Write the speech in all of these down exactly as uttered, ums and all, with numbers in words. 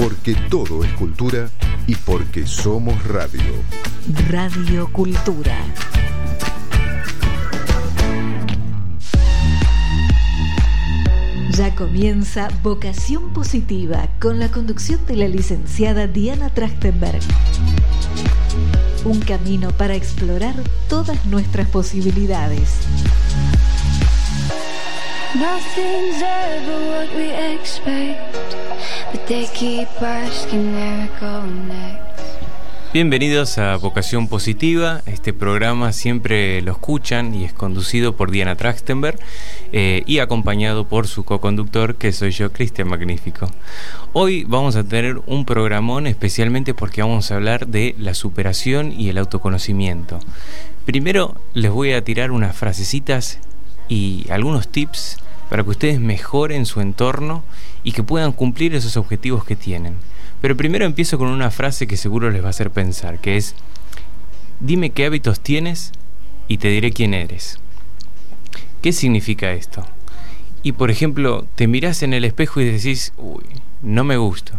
porque todo es cultura y porque somos radio. Radio Cultura. Ya comienza Vocación Positiva con la conducción de la licenciada Diana Trachtenberg. Un camino para explorar todas nuestras posibilidades. Nothing's ever what we expect, but they keep asking where it goes next. Bienvenidos a Vocación Positiva. Este programa siempre lo escuchan y es conducido por Diana Trachtenberg eh, y acompañado por su co-conductor, que soy yo, Cristian Magnífico. Hoy vamos a tener un programón especialmente porque vamos a hablar de la superación y el autoconocimiento. Primero les voy a tirar unas frasecitas y algunos tips para que ustedes mejoren su entorno y que puedan cumplir esos objetivos que tienen. Pero primero empiezo con una frase que seguro les va a hacer pensar, que es: dime qué hábitos tienes y te diré quién eres. ¿Qué significa esto? Y por ejemplo, te mirás en el espejo y decís: uy, no me gusto.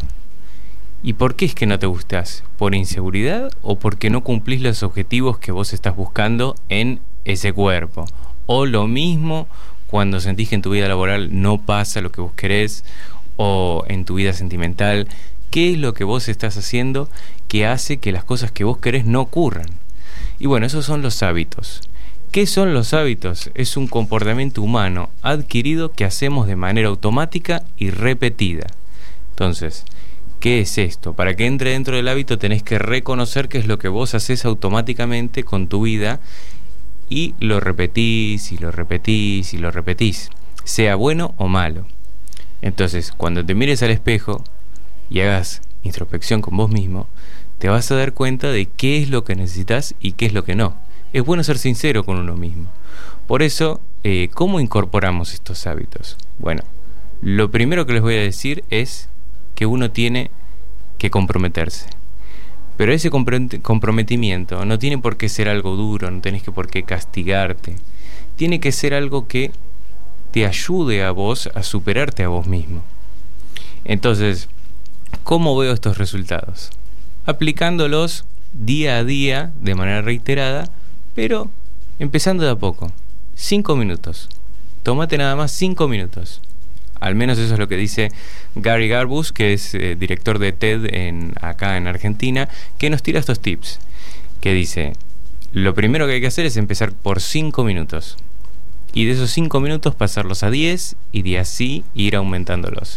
¿Y por qué es que no te gustás? ¿Por inseguridad o porque no cumplís los objetivos que vos estás buscando en ese cuerpo? O lo mismo cuando sentís que en tu vida laboral no pasa lo que vos querés, o en tu vida sentimental. ¿Qué es lo que vos estás haciendo que hace que las cosas que vos querés no ocurran? Y bueno, esos son los hábitos. ¿Qué son los hábitos? Es un comportamiento humano adquirido que hacemos de manera automática y repetida. Entonces, ¿qué es esto? Para que entre dentro del hábito tenés que reconocer qué es lo que vos haces automáticamente con tu vida y lo repetís y lo repetís y lo repetís, sea bueno o malo. Entonces, cuando te mires al espejo y hagas introspección con vos mismo, te vas a dar cuenta de qué es lo que necesitas y qué es lo que no. Es bueno ser sincero con uno mismo. Por eso, eh, ¿cómo incorporamos estos hábitos? Bueno, lo primero que les voy a decir es que uno tiene que comprometerse. Pero ese comprometimiento no tiene por qué ser algo duro, no tenés que por qué castigarte. Tiene que ser algo que te ayude a vos a superarte a vos mismo. Entonces, ¿cómo veo estos resultados? Aplicándolos día a día de manera reiterada, pero empezando de a poco. Cinco minutos. Tómate nada más cinco minutos. Al menos eso es lo que dice Gary Garbus, que es eh, director de TED en, acá en Argentina, que nos tira estos tips. Que dice: lo primero que hay que hacer es empezar por cinco minutos. Y de esos cinco minutos pasarlos a diez y de así ir aumentándolos.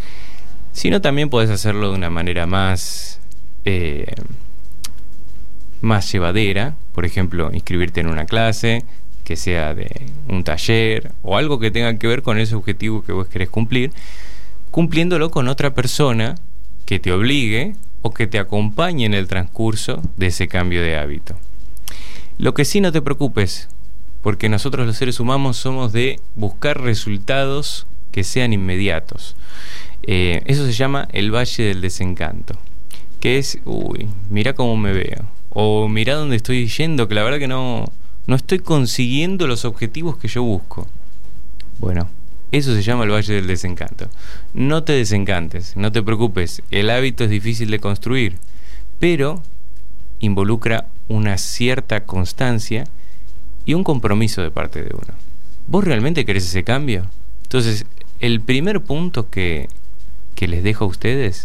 Si no, también podés hacerlo de una manera más, eh, más llevadera. Por ejemplo, inscribirte en una clase que sea de un taller o algo que tenga que ver con ese objetivo que vos querés cumplir, cumpliéndolo con otra persona que te obligue o que te acompañe en el transcurso de ese cambio de hábito. Lo que sí, no te preocupes, porque nosotros los seres humanos somos de buscar resultados que sean inmediatos. Eh, eso se llama el valle del desencanto, que es: uy, mira cómo me veo, o mira dónde estoy yendo, que la verdad que no, no estoy consiguiendo los objetivos que yo busco. Bueno, eso se llama el valle del desencanto. No te desencantes, no te preocupes, el hábito es difícil de construir, pero involucra una cierta constancia y un compromiso de parte de uno. ¿Vos realmente querés ese cambio? Entonces, el primer punto que, que les dejo a ustedes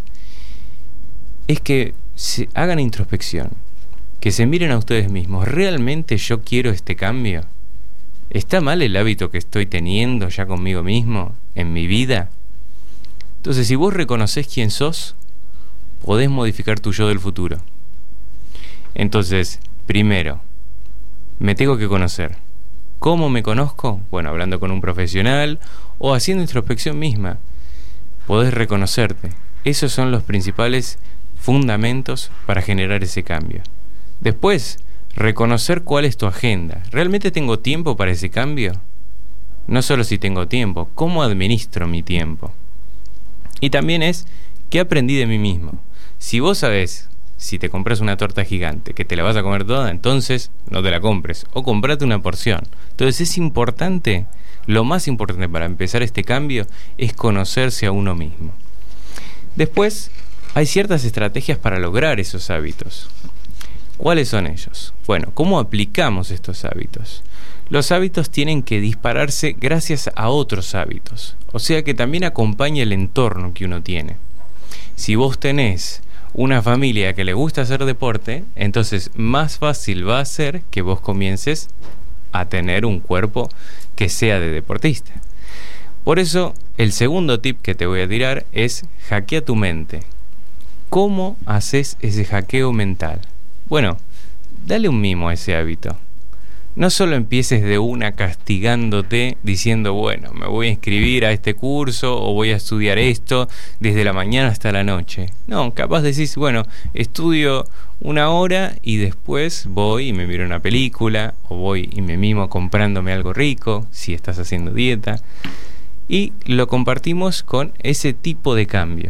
es que se hagan introspección, que se miren a ustedes mismos. ¿Realmente yo quiero este cambio? ¿Está mal el hábito que estoy teniendo ya conmigo mismo, en mi vida? Entonces, si vos reconocés quién sos, podés modificar tu yo del futuro. Entonces, primero, me tengo que conocer. ¿Cómo me conozco? Bueno, hablando con un profesional o haciendo introspección misma. Podés reconocerte. Esos son los principales fundamentos para generar ese cambio. Después, reconocer cuál es tu agenda. ¿Realmente tengo tiempo para ese cambio? No solo si tengo tiempo, ¿cómo administro mi tiempo? Y también es, ¿qué aprendí de mí mismo? Si vos sabés, si te compras una torta gigante, que te la vas a comer toda, entonces no te la compres, o comprate una porción. Entonces es importante, lo más importante para empezar este cambio es conocerse a uno mismo. Después, hay ciertas estrategias para lograr esos hábitos. ¿Cuáles son ellos? Bueno, ¿cómo aplicamos estos hábitos? Los hábitos tienen que dispararse gracias a otros hábitos, o sea que también acompaña el entorno que uno tiene. Si vos tenés una familia que le gusta hacer deporte, entonces más fácil va a ser que vos comiences a tener un cuerpo que sea de deportista. Por eso, el segundo tip que te voy a tirar es hackea tu mente. ¿Cómo haces ese hackeo mental? Bueno, dale un mimo a ese hábito. No solo empieces de una castigándote diciendo, bueno, me voy a inscribir a este curso o voy a estudiar esto desde la mañana hasta la noche. No, capaz decís, bueno, estudio una hora y después voy y me miro una película o voy y me mimo comprándome algo rico, si estás haciendo dieta. Y lo compartimos con ese tipo de cambio.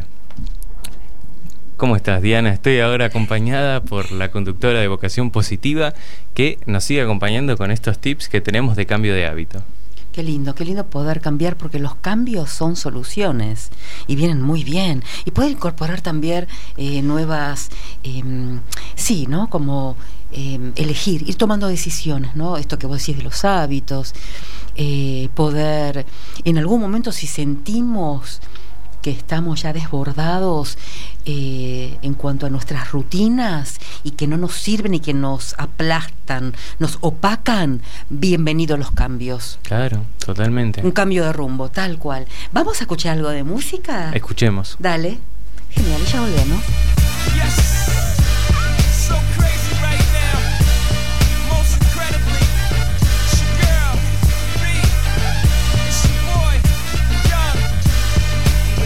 ¿Cómo estás, Diana? Estoy ahora acompañada por la conductora de Vocación Positiva que nos sigue acompañando con estos tips que tenemos de cambio de hábito. Qué lindo, qué lindo poder cambiar, porque los cambios son soluciones y vienen muy bien. Y puede incorporar también eh, nuevas, eh, sí, ¿no? Como eh, elegir, ir tomando decisiones, ¿no? Esto que vos decís de los hábitos, eh, poder, en algún momento si sentimos que estamos ya desbordados eh, en cuanto a nuestras rutinas y que no nos sirven y que nos aplastan, nos opacan, bienvenidos los cambios. Claro, totalmente. Un cambio de rumbo, tal cual. ¿Vamos a escuchar algo de música? Escuchemos. Dale. Genial, y ya volvemos. Yes. So crazy right now. Most incredibly. It's your girl, me. It's your boy, Young. You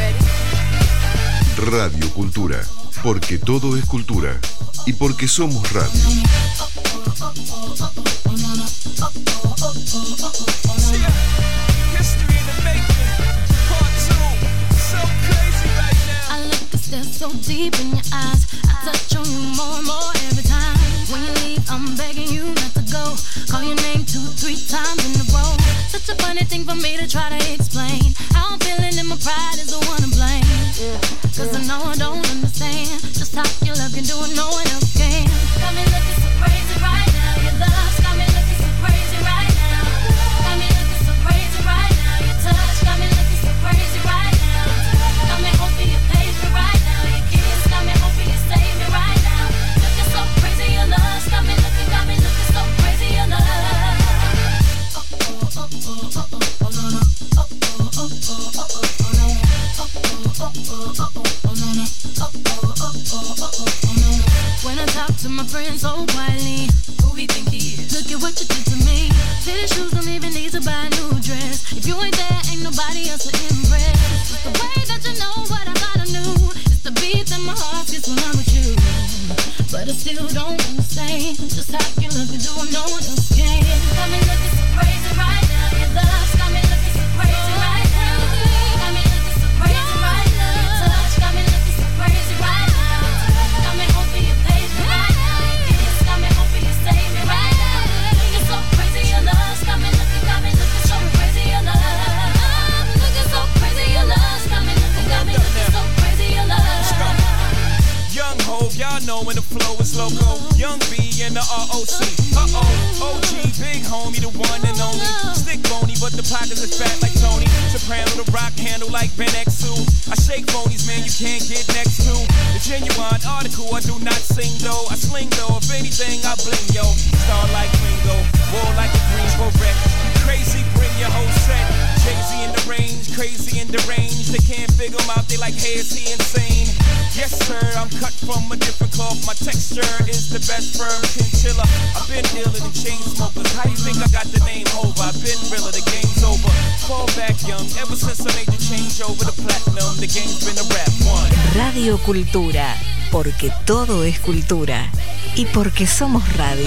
ready? Radio Cultura, porque todo es cultura y porque somos radio. History in the making. Part two. So crazy right now. I look cause they're so deep in your eyes. I touch on you more and more every time. When you leave, I'm begging you not to go. Call your name two, three times in a row. Such a funny thing for me to try to explain. How I'm feeling and my pride is the one to blame. Cause I know I don't understand just how your love can do it, no one else can. Got me looking so crazy right now. Your love's got me looking so crazy right now. Got me looking so crazy right now. Your touch got me looking so crazy right now. Got me hoping you page me right now. Your kiss got me hoping you save me right now. Looking so crazy, your love's got me looking, got me looking so crazy, your love. Oh, oh, oh, oh, oh, oh, oh, no, no. Oh, oh, oh, oh, oh, oh, oh, no. Oh, oh, oh, oh, oh, oh, no, no. Oh, oh, oh, oh, oh, oh, no. When I talk to my friends so quietly, who we think he is? Look at what you did to me. Fitted shoes don't even need to buy a new dress. If you ain't there, ain't nobody else to impress. It's the way that you know what I thought I knew. It's the beat that my heart gets when I'm with you. But I still don't understand just how you look and do what no one else can. Got me looking so crazy right now. Your love's got me looking so crazy right now. Got me looking so crazy right now. Your touch got me looking so crazy right now. Got me hoping you page me right now. Your kiss got me hoping you save me right now. Looking so crazy, your love's got me looking, got me looking so crazy, your love. Looking so crazy, your love's got me looking, got me looking so crazy, your love. Young Hov, y'all know when the flow is loco. Young B and the R O C. Uh-oh, O G, big homie, the one and only. Stick bony, but the pockets are fat like Tony. Soprano, the rock handle like Ben X two. I shake phonies, man, you can't get next to. The genuine article, I do not sing though. I sling though, if anything, I bling, yo. Star like Ringo, war like a Greensboro wreck. Crazy, bring your whole set. Jay-Z in the range, crazy in the range. They can't figure him out, they like, hey, is he insane? Yes, sir, I'm cut from a different cloth. My texture is the best firm chinchilla. I've been iller than chain smokers. How you think I got the name over? I've been realer, the game's over. Fall back young, ever since I made the change over to platinum, the game's been a rap one. Radio Cultura, porque todo es cultura y porque somos radio.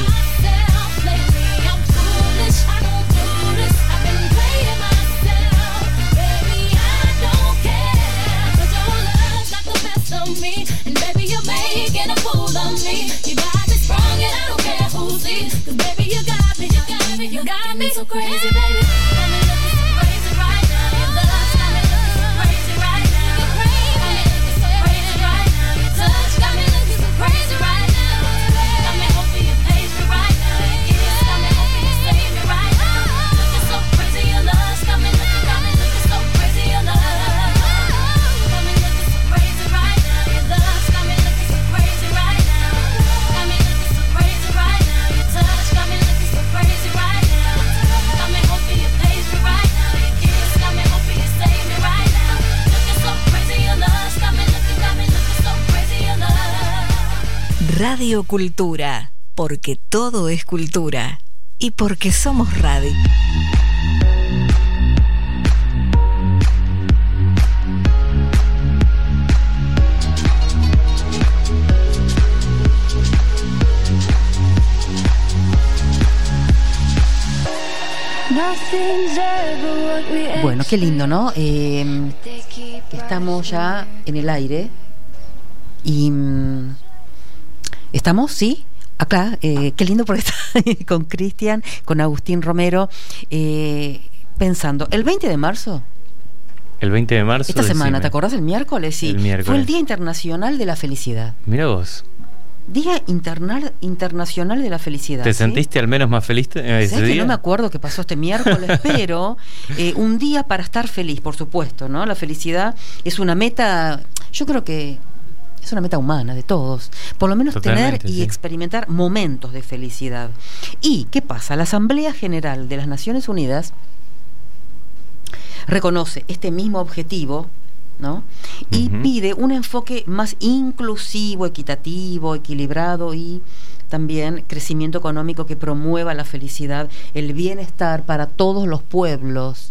Me, and baby, you're making a fool of me. You got me strong and I don't care who sees. Cause baby, you got me, you got me, you got me so crazy, baby. Got me looking so crazy right now. Your love's got me looking so crazy right now. Got me looking so crazy right now. Your Radio Cultura, porque todo es cultura y porque somos radio. Bueno, qué lindo, ¿no? Eh, estamos ya en el aire y mm, estamos, sí, acá. Eh, qué lindo porque está con Cristian, con Agustín Romero, eh, pensando, el veinte de marzo. El veinte de marzo. Esta semana, decime. ¿te acordás? El miércoles, sí. El miércoles. Fue el Día Internacional de la Felicidad. Mira vos. Día Internal, Internacional de la Felicidad. ¿Te ¿sí? sentiste al menos más feliz ese ¿Sabes día? que no me acuerdo qué pasó este miércoles? Pero eh, un día para estar feliz, por supuesto, ¿no? La felicidad es una meta, yo creo que es una meta humana de todos. Por lo menos Totalmente, tener y sí. experimentar momentos de felicidad. ¿Y qué pasa? La Asamblea General de las Naciones Unidas reconoce este mismo objetivo, ¿no? Y Uh-huh. pide un enfoque más inclusivo, equitativo, equilibrado y también crecimiento económico que promueva la felicidad, el bienestar para todos los pueblos.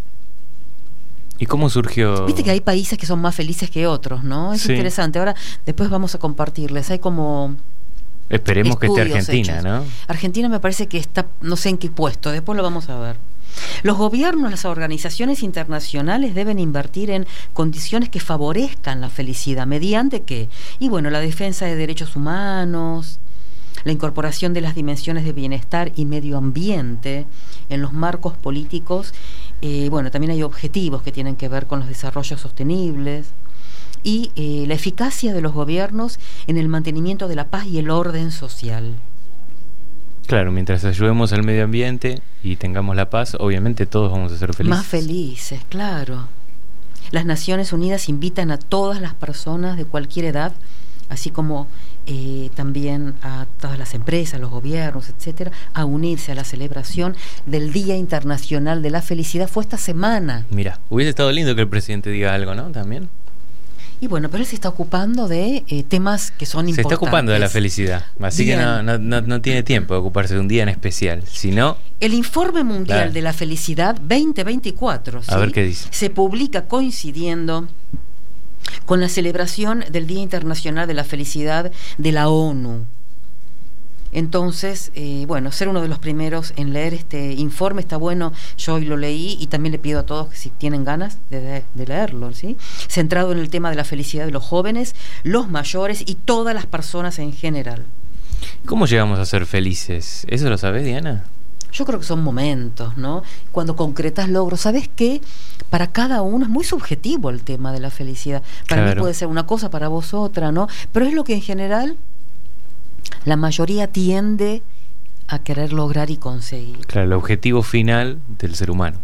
¿Y cómo surgió? Viste que hay países que son más felices que otros, ¿no? Es Sí. interesante. Ahora, después vamos a compartirles. Hay como Esperemos que esté estudios Argentina, hechos. ¿no? Argentina me parece que está, no sé en qué puesto, después lo vamos a ver. Los gobiernos, las organizaciones internacionales deben invertir en condiciones que favorezcan la felicidad. ¿Mediante qué? Y bueno, la defensa de derechos humanos, la incorporación de las dimensiones de bienestar y medio ambiente en los marcos políticos. Eh, bueno, también hay objetivos que tienen que ver con los desarrollos sostenibles y eh, la eficacia de los gobiernos en el mantenimiento de la paz y el orden social. Claro, mientras ayudemos al medio ambiente y tengamos la paz, obviamente todos vamos a ser felices. Más felices, claro. Las Naciones Unidas invitan a todas las personas de cualquier edad, así como eh, también a todas las empresas, los gobiernos, etcétera, a unirse a la celebración del Día Internacional de la Felicidad. Fue esta semana. Mira, hubiese estado lindo que el presidente diga algo, ¿no? También. Y bueno, pero él se está ocupando de eh, temas que son Se importantes. está ocupando de la felicidad, así Bien. que no, no, no, no tiene tiempo de ocuparse de un día en especial, sino... El Informe Mundial Claro. de la Felicidad veinte veinticuatro, ¿sí? A ver qué dice. Se publica coincidiendo con la celebración del Día Internacional de la Felicidad de la ONU. Entonces, eh, bueno, ser uno de los primeros en leer este informe está bueno. Yo hoy lo leí y también le pido a todos que si tienen ganas de, de, de leerlo, ¿sí? Centrado en el tema de la felicidad de los jóvenes, los mayores y todas las personas en general. ¿Cómo llegamos a ser felices? ¿Eso lo sabés, Diana? Yo creo que son momentos, ¿no? Cuando concretas logros. ¿Sabes qué? Para cada uno es muy subjetivo el tema de la felicidad. Para Claro. mí puede ser una cosa, para vos otra, ¿no? Pero es lo que en general la mayoría tiende a querer lograr y conseguir. Claro, el objetivo final del ser humano.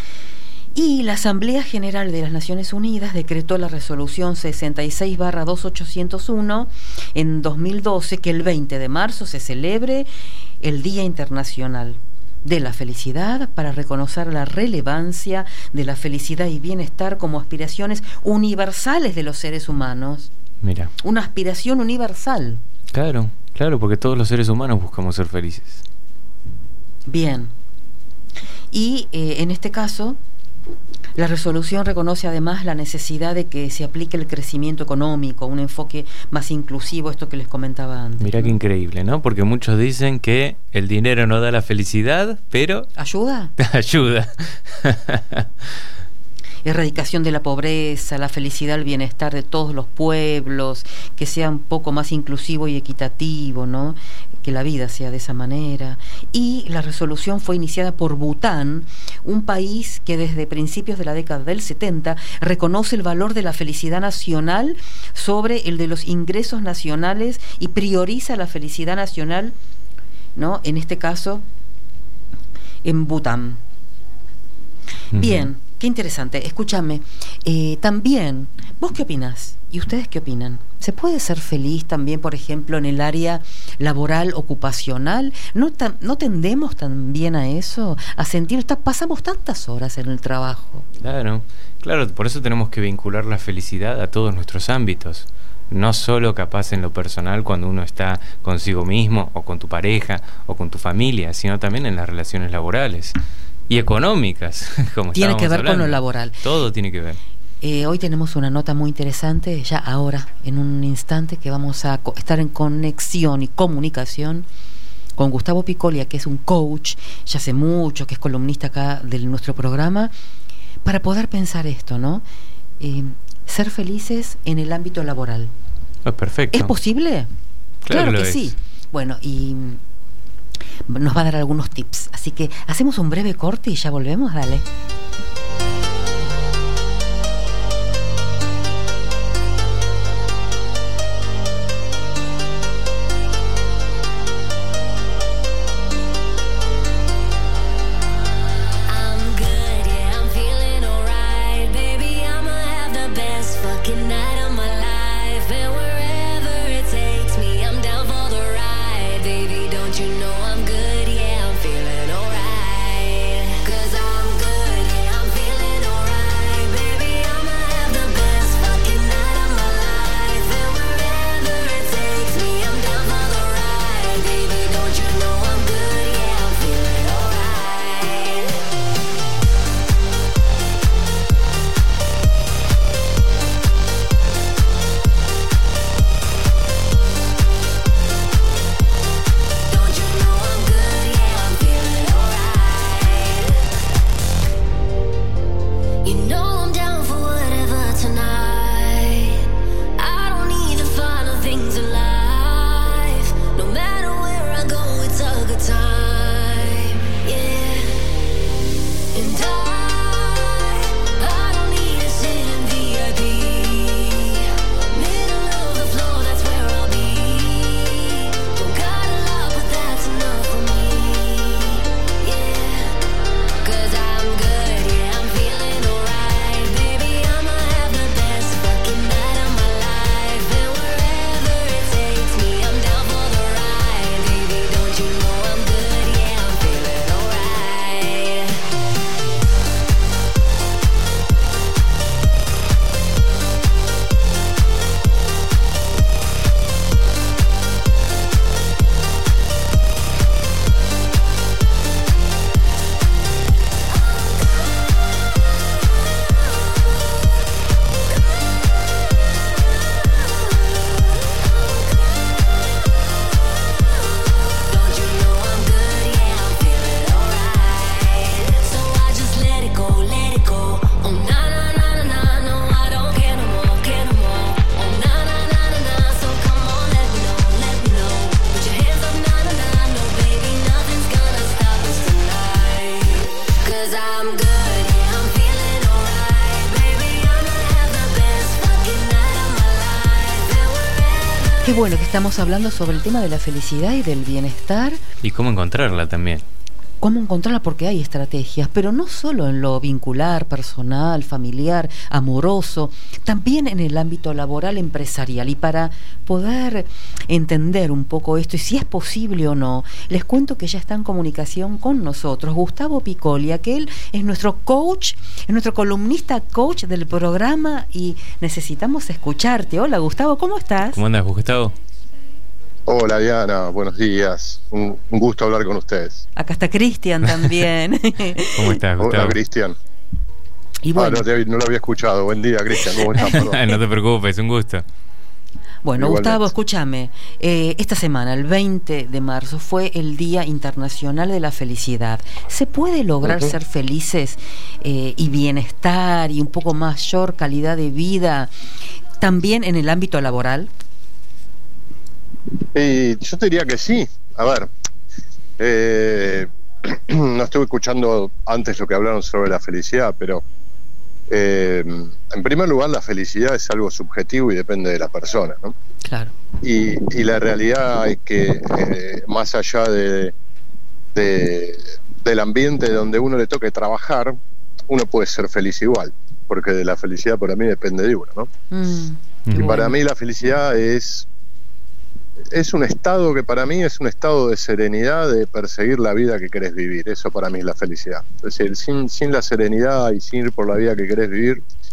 Y la Asamblea General de las Naciones Unidas decretó la resolución sesenta y seis barra dos mil ochocientos uno en dos mil doce que el veinte de marzo se celebre el Día Internacional de la Felicidad para reconocer la relevancia de la felicidad y bienestar como aspiraciones universales de los seres humanos. Mira. Una aspiración universal. Claro, claro, porque todos los seres humanos buscamos ser felices. Bien. Y eh, en este caso, la resolución reconoce además la necesidad de que se aplique el crecimiento económico, un enfoque más inclusivo, esto que les comentaba antes. Mirá ¿no? qué increíble, ¿no? Porque muchos dicen que el dinero no da la felicidad, pero ¿Ayuda? ayuda. Erradicación de la pobreza, la felicidad, el bienestar de todos los pueblos, que sea un poco más inclusivo y equitativo, ¿no? Que la vida sea de esa manera. Y la resolución fue iniciada por Bután, un país que desde principios de la década del setenta reconoce el valor de la felicidad nacional sobre el de los ingresos nacionales y prioriza la felicidad nacional, ¿no? En este caso, en Bután. Bien. Qué interesante. Escúchame, eh, también, ¿vos qué opinás? ¿Y ustedes qué opinan? ¿Se puede ser feliz también, por ejemplo, en el área laboral, ocupacional? ¿No, ta- no tendemos también a eso? A sentir, ta- pasamos tantas horas en el trabajo. Claro, claro, por eso tenemos que vincular la felicidad a todos nuestros ámbitos. no solo capaz en lo personal cuando uno está consigo mismo o con tu pareja o con tu familia, sino también en las relaciones laborales y económicas, como tiene que ver hablando. Con lo laboral. Todo tiene que ver. Eh, hoy tenemos una nota muy interesante, ya ahora, en un instante, que vamos a co- estar en conexión y comunicación con Gustavo Picolia, que es un coach, ya hace mucho, que es columnista acá de nuestro programa, para poder pensar esto, ¿no? Eh, ser felices en el ámbito laboral. Oh, perfecto. ¿Es posible? Claro, Claro lo que es. sí. Bueno, y nos va a dar algunos tips. Así que hacemos un breve corte y ya volvemos, dale. I'm good, yeah, I'm feeling alright. Baby, I'ma have the best fucking night of my life. And wherever it takes me, I'm down for the ride. Baby, don't you know I'm good, yeah, I'm feeling alright. 'Cause I'm good, yeah, I'm feeling alright. Baby, I'ma have the best fucking night of my life. And wherever it takes me, I'm down for the ride. Baby, don't you know I'm good, yeah, I'm feeling alright. Don't you know I'm good? Yeah, I'm feeling alright. You know I'm down for whatever tonight. I don't need the final things in life. No matter where I go, it's a good time. Yeah. And I, I don't need to sit in V I P. Middle of the floor, that's where I'll be. Don't got a lot, but that's enough for me. Yeah. 'Cause I'm good, yeah, I'm feeling alright. Baby, I'ma have the best fucking night of my life. And wherever it takes me, I'm down for the ride. Baby, don't you know I'm good, yeah, I'm feeling alright. Don't you know I'm good? Yeah, I'm feeling alright. So I just let it go, let it go. Oh na na na na na, no I don't care no more, care no more. Oh na na na na na, so come on, let me know, let me know. Put your hands up, na na na, no baby, nothing's gonna stop us tonight. 'Cause I'm good, yeah, I'm feeling alright. Baby, I'ma have the best fucking night of my life. And wherever Qué bueno que estamos hablando sobre el tema de la felicidad y del bienestar. Y cómo encontrarla también. Cómo encontrarla, porque hay estrategias, pero no solo en lo vincular, personal, familiar, amoroso, también en el ámbito laboral, empresarial. Y para poder entender un poco esto y si es posible o no, les cuento que ya está en comunicación con nosotros Gustavo Picolia, que él es nuestro coach, es nuestro columnista coach del programa y necesitamos escucharte. Hola Gustavo, ¿cómo estás? ¿Cómo andas, Gustavo? Hola Diana, buenos días. Un, un gusto hablar con ustedes. Acá está Cristian también. ¿Cómo estás, Gustavo? Hola Cristian. Y Ah, bueno, no, te- no lo había escuchado. Buen día, Cristian. ¿Cómo estás? Perdón. No te preocupes, un gusto. Bueno, Igualmente. Gustavo, escúchame. Eh, esta semana, el veinte de marzo, fue el Día Internacional de la Felicidad. ¿Se puede lograr Ujú. ser felices eh, y bienestar y un poco mayor calidad de vida también en el ámbito laboral? Y yo te diría que sí. A ver, eh, no estuve escuchando antes lo que hablaron sobre la felicidad, pero eh, en primer lugar la felicidad es algo subjetivo y depende de la persona, ¿no? Claro. Y, y la realidad es que eh, más allá de, de- del ambiente donde uno le toque trabajar, uno puede ser feliz igual, porque de la felicidad para mí depende de uno, ¿no? Mm, qué Y bueno. para mí la felicidad es es un estado que para mí es un estado de serenidad, de perseguir la vida que querés vivir. Eso para mí es la felicidad. Es decir, sin, sin la serenidad y sin ir por la vida que querés vivir,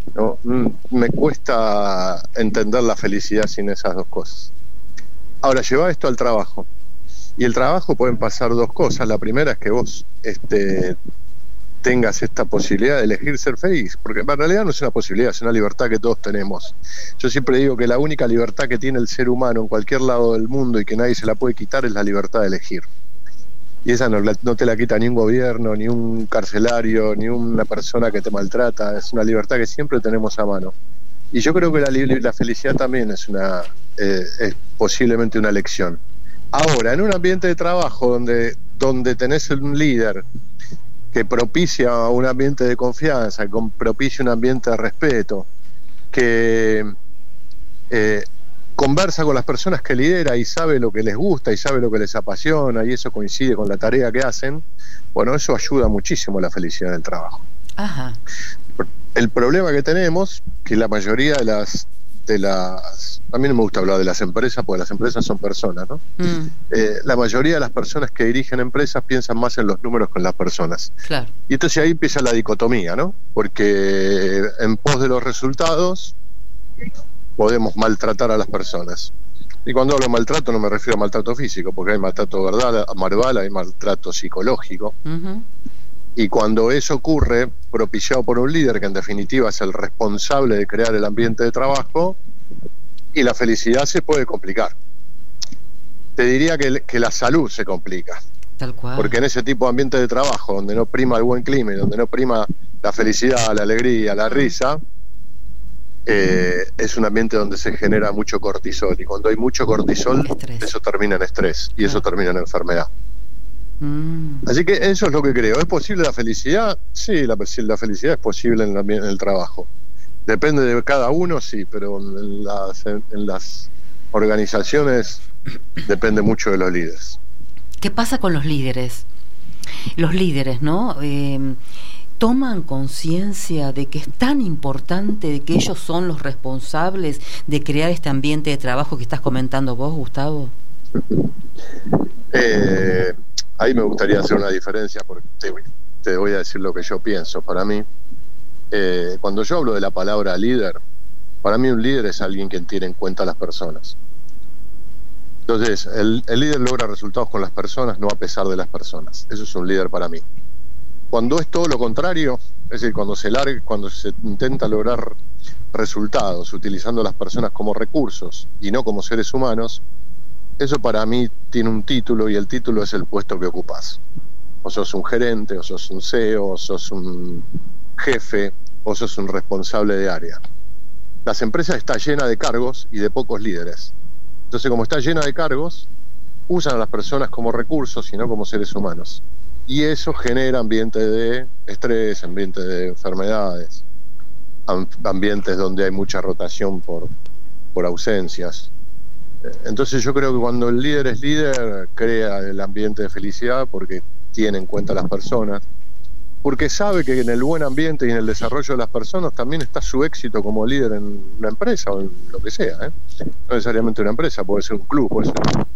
¿no? Mm, Me cuesta entender la felicidad sin esas dos cosas. Ahora, lleva esto al trabajo. Y el trabajo pueden pasar dos cosas. La primera es que vos este, tengas esta posibilidad de elegir ser feliz, porque en realidad no es una posibilidad, es una libertad que todos tenemos. Yo siempre digo que la única libertad que tiene el ser humano en cualquier lado del mundo y que nadie se la puede quitar es la libertad de elegir. Y esa no, la, no te la quita ni un gobierno, ni un carcelario, ni una persona que te maltrata. Es una libertad que siempre tenemos a mano. Y yo creo que la, la felicidad también es una eh, es posiblemente una elección. Ahora, en un ambiente de trabajo donde, donde tenés un líder que propicia un ambiente de confianza, que propicia un ambiente de respeto, que eh, conversa con las personas que lidera y sabe lo que les gusta y sabe lo que les apasiona y eso coincide con la tarea que hacen, bueno, eso ayuda muchísimo a la felicidad en el trabajo. Ajá. El problema que tenemos, que la mayoría de las de las a mí no me gusta hablar de las empresas porque las empresas son personas, ¿no? Mm. Eh, la mayoría de las personas que dirigen empresas piensan más en los números que en las personas. Claro. Y entonces ahí empieza la dicotomía, ¿no? Porque en pos de los resultados podemos maltratar a las personas. Y cuando hablo de maltrato no me refiero a maltrato físico, porque hay maltrato verbal, verbal hay maltrato psicológico. Uh-huh. Y cuando eso ocurre, propiciado por un líder que en definitiva es el responsable de crear el ambiente de trabajo, y la felicidad se puede complicar. Te diría que, que la salud se complica. Tal cual. Porque en ese tipo de ambiente de trabajo, donde no prima el buen clima, donde no prima la felicidad, la alegría, la risa, eh, es un ambiente donde se genera mucho cortisol. Y cuando hay mucho cortisol, estrés. Eso termina en estrés y eso termina en enfermedad. Mm. Así que eso es lo que creo. ¿Es posible la felicidad? Sí, la, la felicidad es posible en, la, en el trabajo. Depende de cada uno, sí, pero en las, en, en las organizaciones depende mucho de los líderes. ¿Qué pasa con los líderes? Los líderes, ¿no? Eh, toman conciencia de que es tan importante, de que ellos son los responsables de crear este ambiente de trabajo que estás comentando vos, Gustavo. Eh, ahí me gustaría hacer una diferencia porque te, te voy a decir lo que yo pienso. Para mí, eh, cuando yo hablo de la palabra líder, para mí un líder es alguien que tiene en cuenta a las personas. Entonces, el, el líder logra resultados con las personas, no a pesar de las personas. Eso es un líder para mí. Cuando es todo lo contrario, es decir, cuando se larga, cuando se intenta lograr resultados utilizando a las personas como recursos y no como seres humanos, eso para mí tiene un título y el título es el puesto que ocupas. O sos un gerente, o sos un C E O, o sos un jefe, o sos un responsable de área. Las empresas están llenas de cargos y de pocos líderes. Entonces, como está llena de cargos, usan a las personas como recursos y no como seres humanos. Y eso genera ambientes de estrés, ambientes de enfermedades, ambientes donde hay mucha rotación por, por ausencias. Entonces yo creo que cuando el líder es líder, crea el ambiente de felicidad porque tiene en cuenta a las personas, porque sabe que en el buen ambiente y en el desarrollo de las personas también está su éxito como líder en una empresa o en lo que sea, ¿eh? No necesariamente una empresa, puede ser un club, puede ser,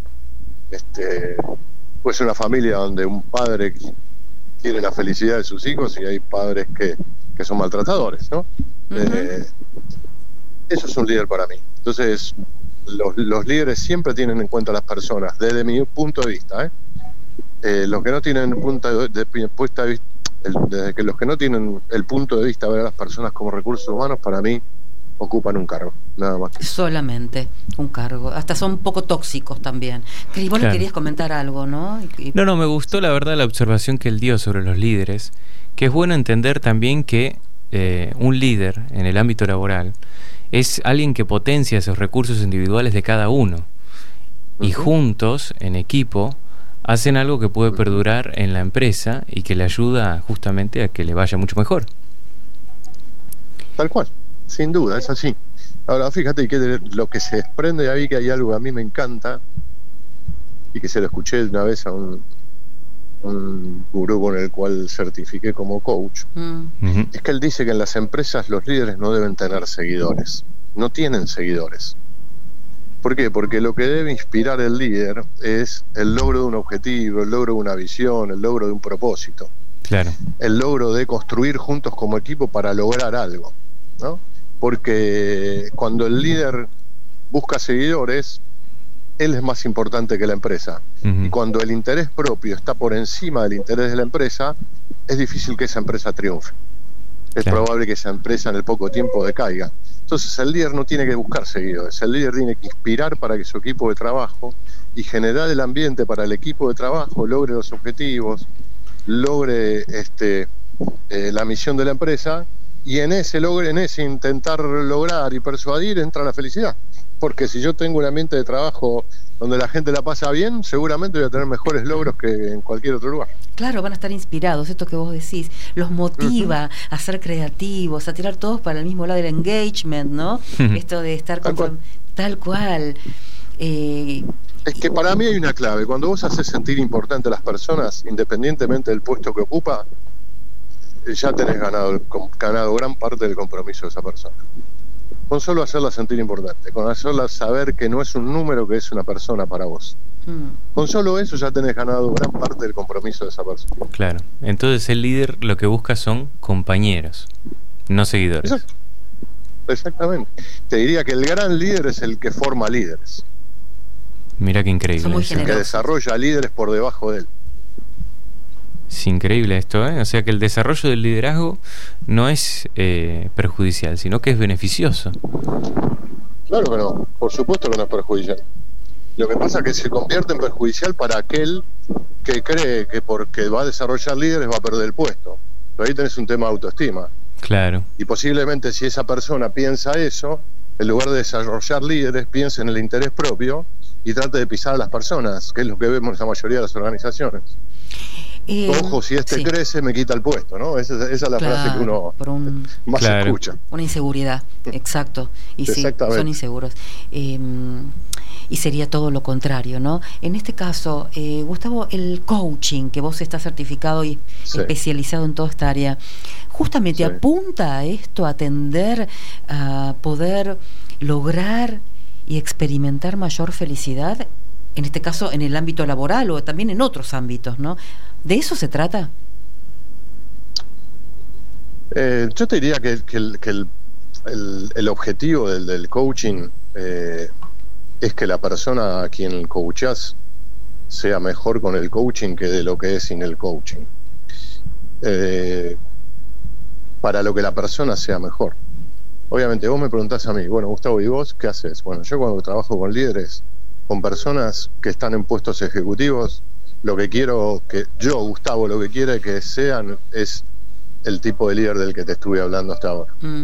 este, puede ser una familia donde un padre quiere la felicidad de sus hijos y hay padres que, que son maltratadores, ¿no? Uh-huh. Eh, eso es un líder para mí. Entonces los, los líderes siempre tienen en cuenta a las personas, desde mi punto de vista, ¿eh? Eh, los que no tienen punto de, de, de, puesta de vista El, desde que los que no tienen el punto de vista de ver a las personas como recursos humanos, para mí ocupan un cargo, nada más. Solamente un cargo, hasta son un poco tóxicos también. Y vos claro. le querías comentar algo, ¿no? Y... No, no, me gustó la verdad la observación que él dio sobre los líderes, que es bueno entender también que eh, un líder en el ámbito laboral es alguien que potencia esos recursos individuales de cada uno, uh-huh. y juntos, en equipo, hacen algo que puede perdurar en la empresa y que le ayuda justamente a que le vaya mucho mejor. Tal cual, sin duda, es así. Ahora, fíjate que de lo que se desprende de ahí, que hay algo que a mí me encanta y que se lo escuché una vez a un, un gurú con el cual certifiqué como coach, mm. uh-huh. es que él dice que en las empresas los líderes no deben tener seguidores, no tienen seguidores. ¿Por qué? Porque lo que debe inspirar el líder es el logro de un objetivo, el logro de una visión, el logro de un propósito. Claro. El logro de construir juntos como equipo para lograr algo. ¿no? Porque cuando el líder busca seguidores, él es más importante que la empresa. Ujú. Y cuando el interés propio está por encima del interés de la empresa, es difícil que esa empresa triunfe. Es Claro. probable que esa empresa en el poco tiempo decaiga. Entonces el líder no tiene que buscar seguidores, el líder tiene que inspirar para que su equipo de trabajo y generar el ambiente para el equipo de trabajo logre los objetivos, logre este, eh, la misión de la empresa, y en ese logre, en ese intentar lograr y persuadir entra la felicidad. Porque si yo tengo un ambiente de trabajo donde la gente la pasa bien, seguramente voy a tener mejores logros que en cualquier otro lugar. Claro, van a estar inspirados, esto que vos decís, los motiva uh-huh. a ser creativos, a tirar todos para el mismo lado del engagement, ¿no? Uh-huh. Esto de estar tal con... cual. Tal cual. Eh, es que para mí hay una clave. Cuando vos haces sentir importante a las personas, independientemente del puesto que ocupa, ya tenés ganado, ganado gran parte del compromiso de esa persona. Con solo hacerla sentir importante, con hacerla saber que no es un número, que es una persona para vos. Mm. Con solo eso ya tenés ganado gran parte del compromiso de esa persona. Claro. Entonces el líder lo que busca son compañeros, no seguidores. Exacto. Exactamente. Te diría que el gran líder es el que forma líderes. Mira qué increíble. Son muy el que desarrolla líderes por debajo de él. Es increíble esto, ¿eh? O sea que el desarrollo del liderazgo no es eh, perjudicial, sino que es beneficioso. Claro que no, por supuesto que no es perjudicial. Lo que pasa es que se convierte en perjudicial para aquel que cree que porque va a desarrollar líderes va a perder el puesto. Pero ahí tenés un tema de autoestima. Claro. Y posiblemente si esa persona piensa eso, en lugar de desarrollar líderes, piense en el interés propio y trate de pisar a las personas, que es lo que vemos en la mayoría de las organizaciones. Eh, Ojo, si este sí. crece, me quita el puesto, ¿no? Esa, esa es la claro, frase que uno por un, más claro. escucha. Una inseguridad, exacto. Y sí, son inseguros. Eh, y sería todo lo contrario, ¿no? En este caso, eh, Gustavo, el coaching, que vos estás certificado y sí. especializado en toda esta área, justamente sí. apunta a esto, a tender a poder lograr y experimentar mayor felicidad, en este caso en el ámbito laboral o también en otros ámbitos, ¿no? ¿De eso se trata? Eh, yo te diría que, que, el, que el, el, el objetivo del, del coaching eh, es que la persona a quien coachás sea mejor con el coaching que de lo que es sin el coaching. Eh, para lo que la persona sea mejor. Obviamente vos me preguntás a mí, bueno, Gustavo, ¿y vos qué haces? Bueno, yo cuando trabajo con líderes, con personas que están en puestos ejecutivos, lo que quiero que yo, Gustavo, lo que quiero que sean es el tipo de líder del que te estuve hablando hasta ahora. Mm.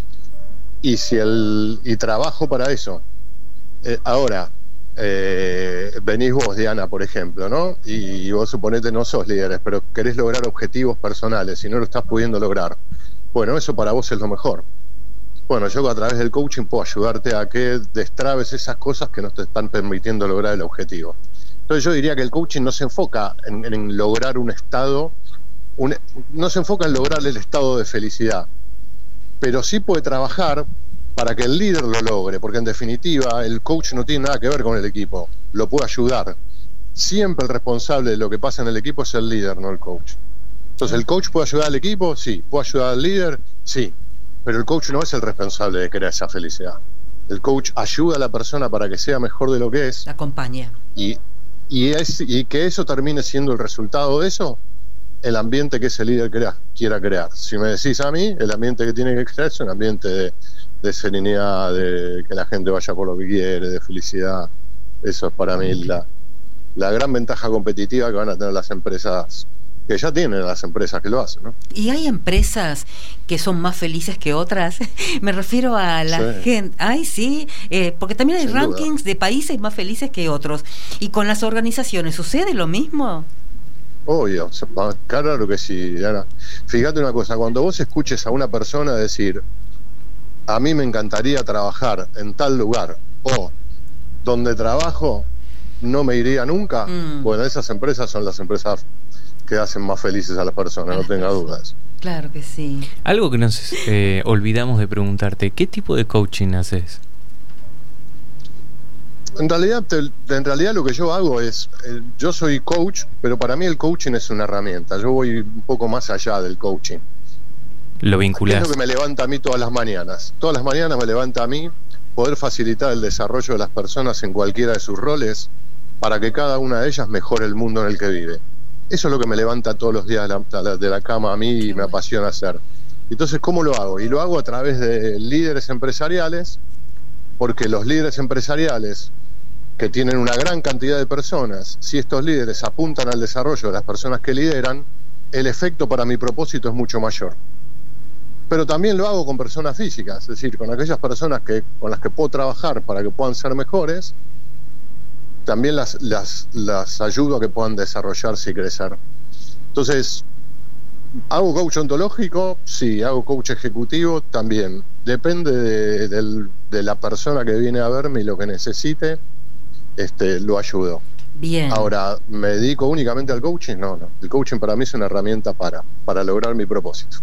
Y si el y trabajo para eso. Eh, ahora, eh, venís vos, Diana, por ejemplo, ¿no? Y, y vos suponete no sos líderes, pero querés lograr objetivos personales y no lo estás pudiendo lograr. Bueno, eso para vos es lo mejor. Bueno, yo a través del coaching puedo ayudarte a que destrabes esas cosas que no te están permitiendo lograr el objetivo. Entonces yo diría que el coaching no se enfoca en, en lograr un estado, un, no se enfoca en lograr el estado de felicidad, pero sí puede trabajar para que el líder lo logre, porque en definitiva el coach no tiene nada que ver con el equipo, lo puede ayudar. Siempre el responsable de lo que pasa en el equipo es el líder, no el coach. Entonces, ¿el coach puede ayudar al equipo? Sí. ¿Puede ayudar al líder? Sí. Pero el coach no es el responsable de crear esa felicidad. El coach ayuda a la persona para que sea mejor de lo que es. La acompaña. Y, y, es, y que eso termine siendo el resultado de eso, el ambiente que ese líder crea, quiera crear. Si me decís a mí, el ambiente que tiene que crear es un ambiente de, de serenidad, de que la gente vaya por lo que quiere, de felicidad. Eso es para mí la, la gran ventaja competitiva que van a tener las empresas, que ya tienen las empresas que lo hacen, ¿no? ¿Y hay empresas que son más felices que otras? Me refiero a la sí. gente. Ay, sí, eh, porque también hay Sin rankings duda. de países más felices que otros. ¿Y con las organizaciones sucede lo mismo? Obvio, claro que sí, Diana. Fíjate una cosa, cuando vos escuches a una persona decir, a mí me encantaría trabajar en tal lugar, o donde trabajo no me iría nunca, mm. bueno, esas empresas son las empresas que hacen más felices a las personas, no tenga dudas. Claro que sí. Algo que nos eh, olvidamos de preguntarte, ¿qué tipo de coaching haces? En realidad, te, en realidad lo que yo hago es, eh, yo soy coach, pero para mí el coaching es una herramienta. Yo voy un poco más allá del coaching. lo ¿Qué vinculás? es lo que me levanta a mí todas las mañanas? Todas las mañanas me levanta a mí poder facilitar el desarrollo de las personas en cualquiera de sus roles para que cada una de ellas mejore el mundo en el que vive. Eso es lo que me levanta todos los días de la, de la cama a mí y me apasiona hacer. Entonces, ¿cómo lo hago? Y lo hago a través de líderes empresariales, porque los líderes empresariales, que tienen una gran cantidad de personas, si estos líderes apuntan al desarrollo de las personas que lideran, el efecto para mi propósito es mucho mayor. Pero también lo hago con personas físicas, es decir, con aquellas personas que, con las que puedo trabajar para que puedan ser mejores, también las, las, las ayudo a que puedan desarrollarse y crecer. Entonces, ¿hago coach ontológico? Sí. ¿Hago coach ejecutivo? También. Depende de, de, de la persona que viene a verme y lo que necesite, este, lo ayudo. Bien. Ahora, ¿me dedico únicamente al coaching? No, no. El coaching para mí es una herramienta para, para lograr mi propósito.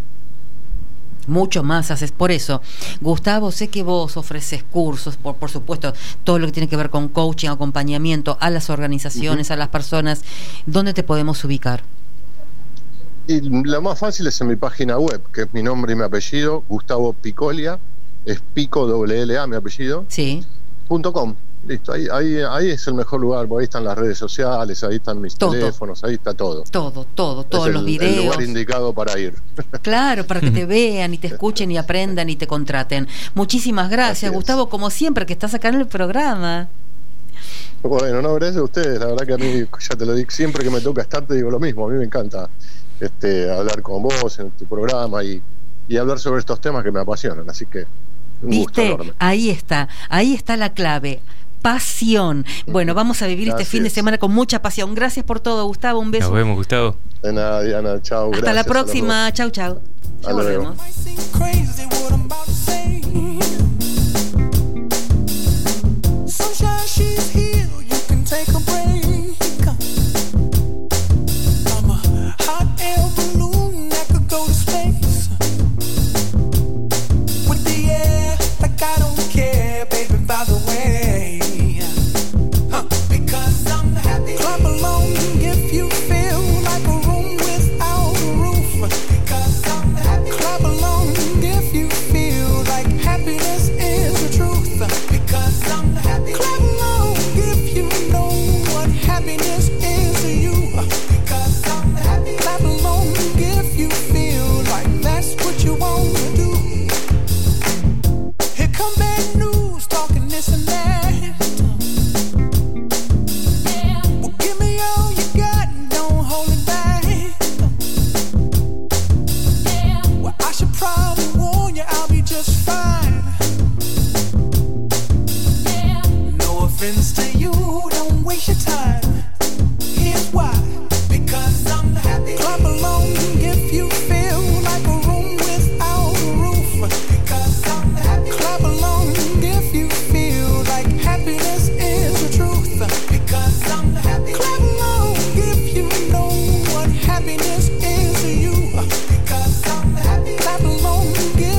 Mucho más haces por eso. Gustavo, sé que vos ofreces cursos, por, por supuesto, todo lo que tiene que ver con coaching, acompañamiento a las organizaciones, uh-huh. a las personas. ¿Dónde te podemos ubicar? Y lo más fácil es en mi página web, que es mi nombre y mi apellido, Gustavo Picolia, es Pico, doble L A, mi apellido, sí. punto com. Listo, ahí, ahí, ahí es el mejor lugar, porque ahí están las redes sociales, ahí están mis todo. teléfonos, ahí está todo. Todo, todo, todos es los el, videos. el lugar indicado para ir. Claro, para que te vean y te escuchen y aprendan y te contraten. Muchísimas gracias, Gustavo, como siempre, que estás acá en el programa. Bueno, no, gracias a ustedes, la verdad que a mí, ya te lo digo, siempre que me toca estar te digo lo mismo, a mí me encanta este, hablar con vos en tu programa y, y hablar sobre estos temas que me apasionan, así que un ¿Viste? gusto enorme. Ahí está, ahí está la clave. Pasión. Bueno, vamos a vivir Gracias. Este fin de semana con mucha pasión. Gracias por todo, Gustavo. Un beso. Nos vemos, Gustavo. De nada, Diana. Chao. Hasta Gracias, la próxima. Chau, chau. Ya volvemos.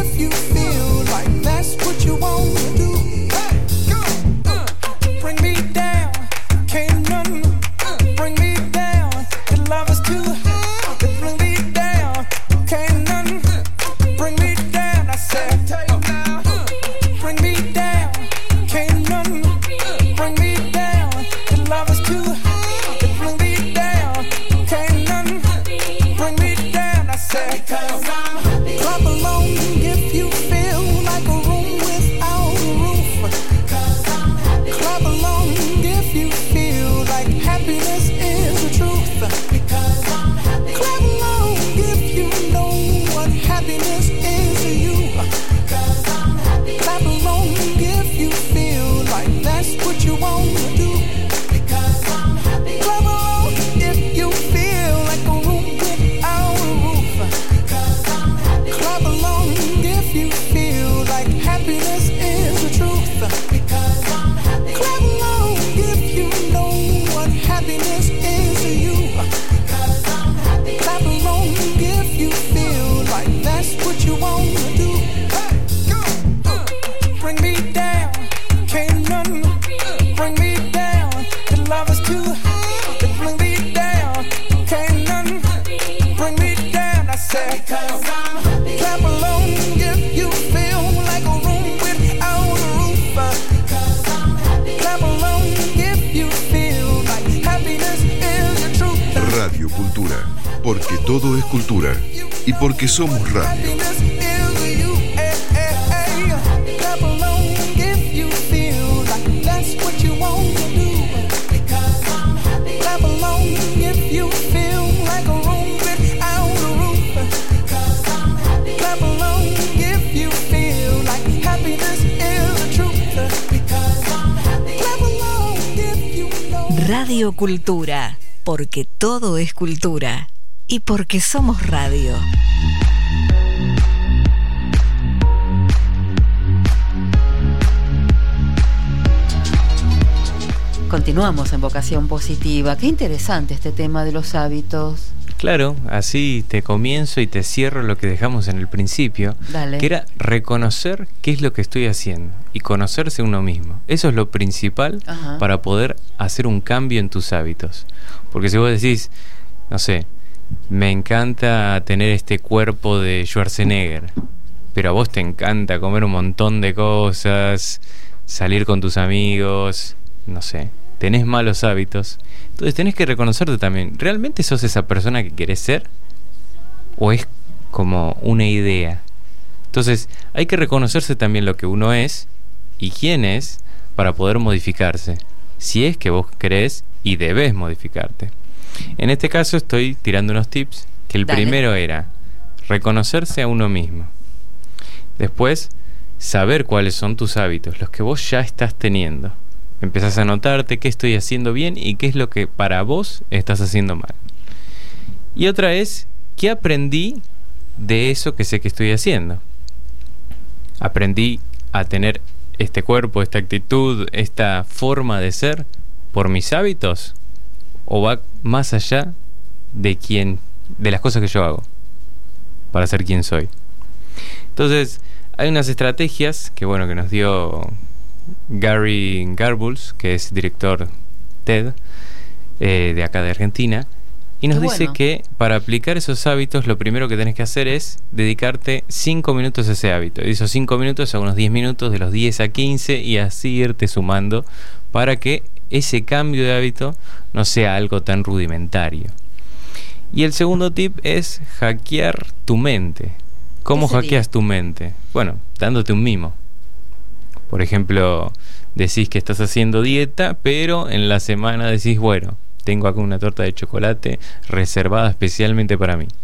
Bring me Porque todo es cultura y porque somos radio. Radio Cultura, porque todo es cultura y porque somos radio. Continuamos en Vocación Positiva. Qué interesante este tema de los hábitos. Claro, así te comienzo y te cierro lo que dejamos en el principio, Dale. que era reconocer qué es lo que estoy haciendo y conocerse uno mismo. Eso es lo principal Ajá. para poder hacer un cambio en tus hábitos. Porque si vos decís, no sé, me encanta tener este cuerpo de Schwarzenegger, pero a vos te encanta comer un montón de cosas, salir con tus amigos, no sé, tenés malos hábitos, entonces tenés que reconocerte también. ¿Realmente sos esa persona que querés ser? ¿O es como una idea? Entonces hay que reconocerse también lo que uno es y quién es para poder modificarse, si es que vos querés y debés modificarte. En este caso estoy tirando unos tips, que el Dale. primero era reconocerse a uno mismo. Después, saber cuáles son tus hábitos, los que vos ya estás teniendo. Empezás a notarte qué estoy haciendo bien y qué es lo que para vos estás haciendo mal. Y otra es, ¿qué aprendí de eso que sé que estoy haciendo? ¿Aprendí a tener este cuerpo, esta actitud, esta forma de ser por mis hábitos? ¿O va más allá de quién, de las cosas que yo hago para ser quien soy? Entonces, hay unas estrategias que bueno que nos dio Gary Garbuls, que es director TED eh, de acá de Argentina, y nos Qué dice bueno. que para aplicar esos hábitos lo primero que tenés que hacer es dedicarte cinco minutos a ese hábito, y esos cinco minutos a unos diez minutos, de los diez a quince, y así irte sumando para que ese cambio de hábito no sea algo tan rudimentario. Y el segundo tip es hackear tu mente. ¿Cómo ¿Qué sería? hackeas tu mente? Bueno, dándote un mimo. Por ejemplo, decís que estás haciendo dieta, pero en la semana decís, bueno, tengo acá una torta de chocolate reservada especialmente para mí.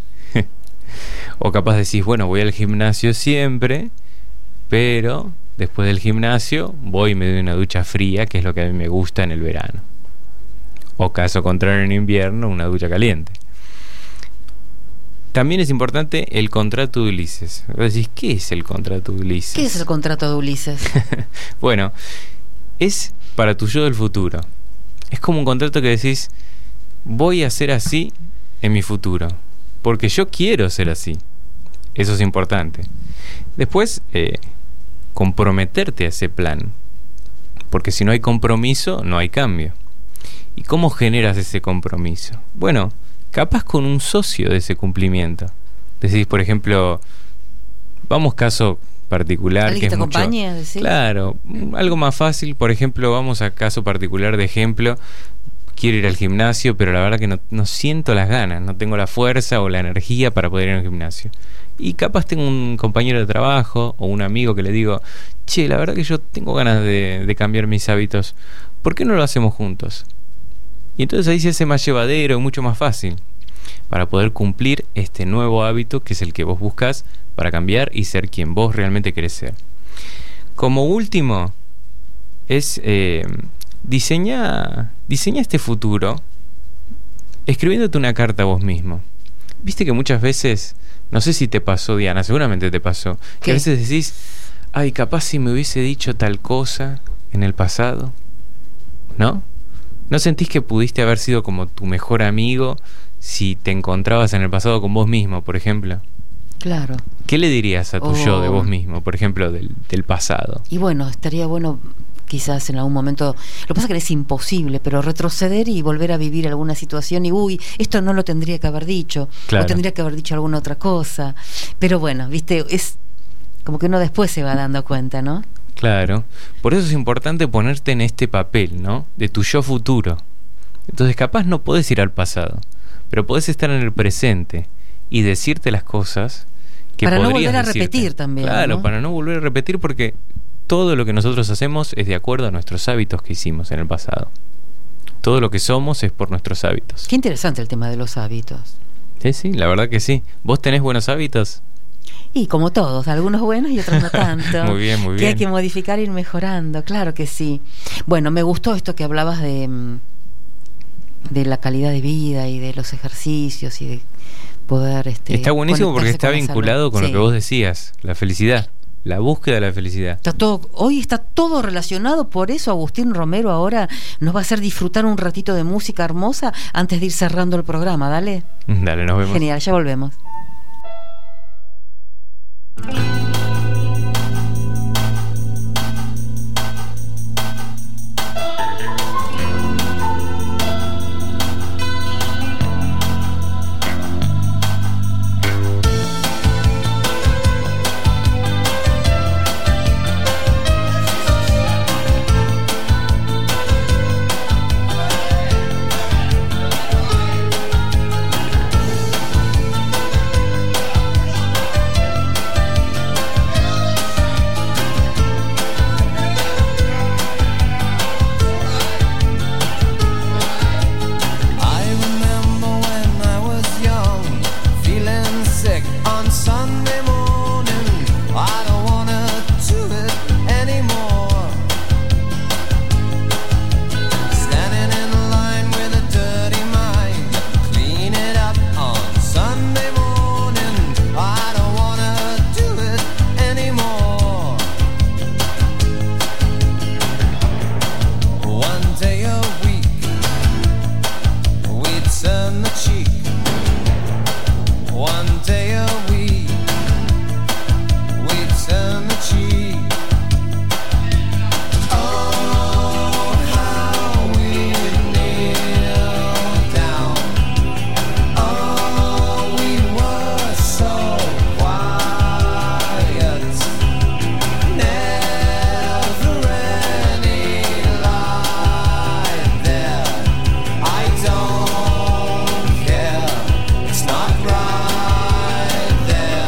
O capaz decís, bueno, voy al gimnasio siempre, pero después del gimnasio voy y me doy una ducha fría, que es lo que a mí me gusta en el verano. O caso contrario, en invierno, una ducha caliente. También es importante el contrato de Ulises. Vos decís, ¿qué es el contrato de Ulises? ¿Qué es el contrato de Ulises? Bueno, es para tu yo del futuro. Es como un contrato que decís, voy a ser así en mi futuro, porque yo quiero ser así. Eso es importante. Después, eh, comprometerte a ese plan, porque si no hay compromiso, no hay cambio. ¿Y cómo generas ese compromiso? Bueno, capaz con un socio de ese cumplimiento. Decís, por ejemplo, vamos caso particular, ¿Alguien que que es te mucho, acompañe, decís? claro, algo más fácil. Por ejemplo, vamos a caso particular de ejemplo. Quiero ir al gimnasio, pero la verdad que no, no siento las ganas, no tengo la fuerza o la energía para poder ir al gimnasio. Y capaz tengo un compañero de trabajo o un amigo que le digo, che, la verdad que yo tengo ganas de, de cambiar mis hábitos, ¿por qué no lo hacemos juntos? Y entonces ahí se hace más llevadero y mucho más fácil para poder cumplir este nuevo hábito que es el que vos buscas para cambiar y ser quien vos realmente querés ser. Como último, es eh, diseña, diseña este futuro escribiéndote una carta a vos mismo. Viste que muchas veces, no sé si te pasó, Diana, seguramente te pasó, que ¿Qué? a veces decís, ay, capaz si me hubiese dicho tal cosa en el pasado, ¿no? ¿No sentís que pudiste haber sido como tu mejor amigo si te encontrabas en el pasado con vos mismo, por ejemplo? Claro. ¿Qué le dirías a tu Oh. yo de vos mismo, por ejemplo, del, del pasado? Y bueno, estaría bueno quizás en algún momento, lo que pasa es que es imposible, pero retroceder y volver a vivir alguna situación y uy, esto no lo tendría que haber dicho, Claro. o tendría que haber dicho alguna otra cosa. Pero bueno, viste, es como que uno después se va dando cuenta, ¿no? Claro, por eso es importante ponerte en este papel, ¿no? De tu yo futuro. Entonces capaz no podés ir al pasado, pero podés estar en el presente y decirte las cosas que para no podrías volver a decirte. repetir también, Claro, ¿no? para no volver a repetir, porque todo lo que nosotros hacemos es de acuerdo a nuestros hábitos que hicimos en el pasado. Todo lo que somos es por nuestros hábitos. Qué interesante el tema de los hábitos. Sí, sí, la verdad que sí. ¿Vos tenés buenos hábitos? Y como todos, algunos buenos y otros no tanto. Muy bien, muy que bien. hay que modificar e ir mejorando, claro que sí. Bueno, me gustó esto que hablabas de, mm, de la calidad de vida y de los ejercicios y de poder... Este, Está buenísimo porque conectarse está con la vinculado salud. con lo Sí. que vos decías, la felicidad, la búsqueda de la felicidad. Está todo, hoy está todo relacionado, por eso Agustín Romero ahora nos va a hacer disfrutar un ratito de música hermosa antes de ir cerrando el programa, dale. Dale, nos vemos. Genial, ya volvemos. I remember when I was young, feeling sick on Sunday morning. I don't wanna do it anymore. Standing in line with a dirty mind, clean it up on Sunday morning. I don't wanna do it anymore. One day a week we turn the cheek. One day a week we turn the cheek. Oh, how we kneel down. Oh, we were so quiet. Never any light there. I don't care. It's not right there.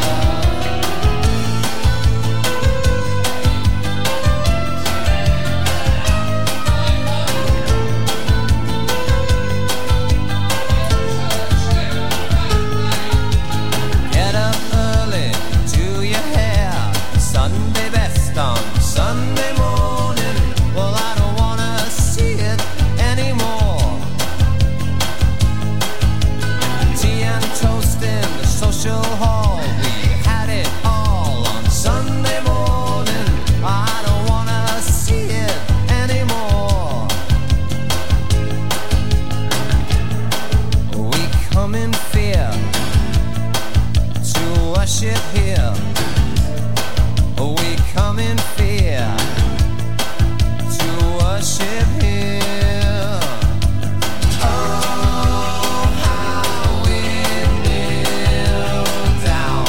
Get up early, do your hair. Sunday best on Sunday morning. Well, I don't wanna see it anymore. Tea and toast in the social hall. We had it all on Sunday morning. I don't wanna see it anymore. We come in fear to worship here. We come in fear to worship here. Oh, how we kneel down.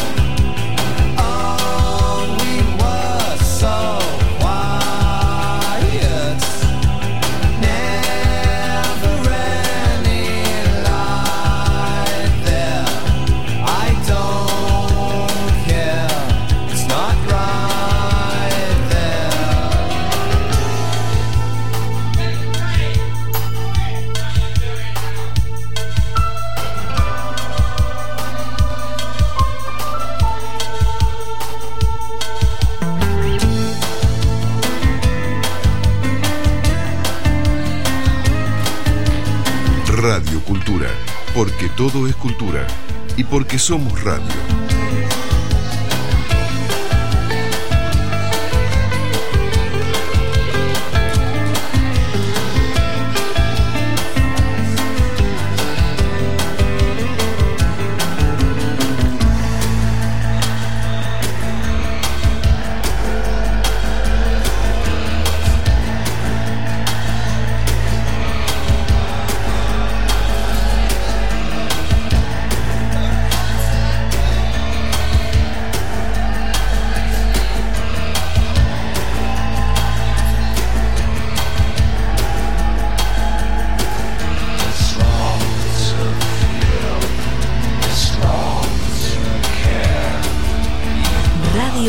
Oh, we were so quiet. Never any light there. I don't care. It's not right there. Radio Cultura, porque todo es cultura y porque somos radio.